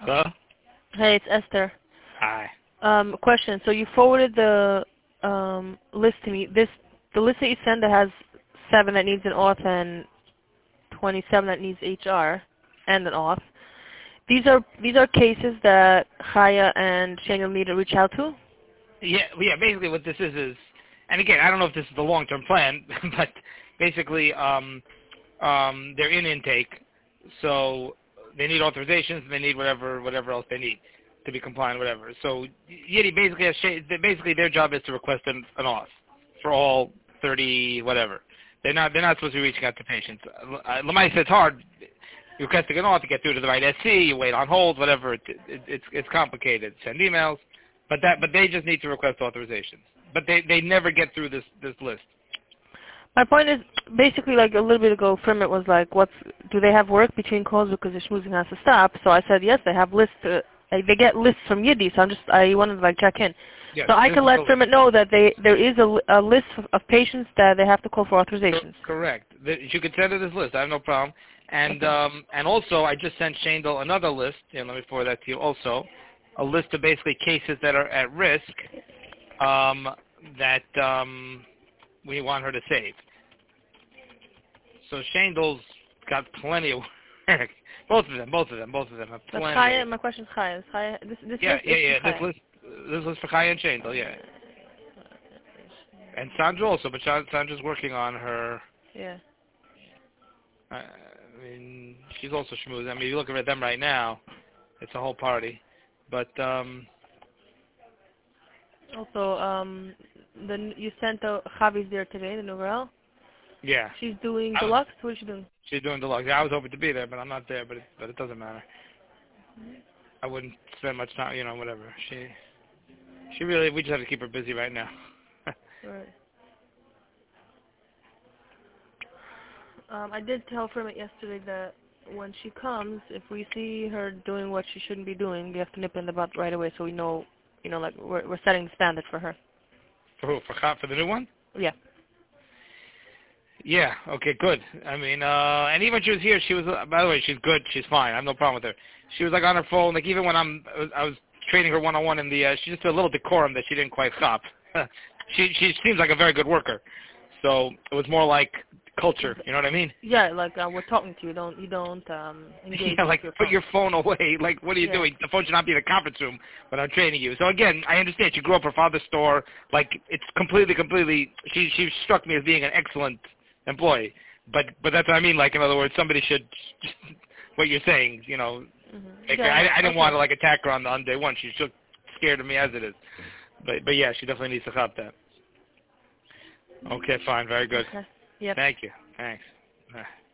Hello? Hey, it's Esther. Hi. Question. So you forwarded the list to me. The list that you sent that has 7 that needs an auth and 27 that needs HR and an auth. These are cases that Chaya and Shaniel need to reach out to? Yeah, basically what this is, and again, I don't know if this is the long-term plan, but basically they're in intake, so they need authorizations, and they need whatever else they need to be compliant, whatever. So Yiddy basically their job is to request an auth for all 30 whatever. They're not supposed to be reaching out to patients. Lamai said it's hard. You request an auth to get through to the right SC, you wait on hold, whatever. It's complicated. Send emails, but they just need to request authorizations. But they never get through this list. My point is basically like a little bit ago, Firmit was like, do they have work between calls because the schmoozing has to stop? So I said yes, they have lists. They get lists from Yiddy. So I wanted to like check in. Yes, so I can let Firmit know that there is a list of patients that they have to call for authorizations. Correct. You could send her this list. I have no problem. And and also I just sent Shandel another list. Let me forward that to you. Also, a list of basically cases that are at risk that we want her to save. So Shandel's got plenty of work. Both of them have plenty. Chaya, my question is Chaya. This list is Chaya. This list for Chaya and Shandel, yeah. And Sandra also, but Sandra's working on her. Yeah. I mean, she's also schmoozing. I mean, if you look at them right now, it's a whole party. But also, you sent Javi's there today, the Novel. Yeah. She's doing deluxe. What is she doing? She's doing deluxe. Yeah, I was hoping to be there, but I'm not there. But it doesn't matter. I wouldn't spend much time. Whatever. She really. We just have to keep her busy right now. Right. I did tell Firmit yesterday that when she comes, if we see her doing what she shouldn't be doing, we have to nip in the butt right away, so we know, like we're setting the standard for her. For who? For the new one? Yeah. Yeah. Okay. Good. I mean, and even when she was here, she was. By the way, she's good. She's fine. I have no problem with her. She was like on her phone. Like even when I was training her one-on-one in the. She just did a little decorum that she didn't quite stop. She seems like a very good worker. So it was more like culture. You know what I mean? Yeah. Like we're talking to you. You don't engage. Yeah. Like put your phone away. Like what are you doing? The phone should not be in a conference room when I'm training you. So again, I understand. She grew up her father's store. Like it's completely. She struck me as being an excellent employee, but that's what I mean. Like in other words, somebody should. What you're saying, Like, I didn't want to like attack her on day one. She's just scared of me as it is. But yeah, she definitely needs to cop that. Okay, fine, very good. Okay. Yep. Thank you. Thanks.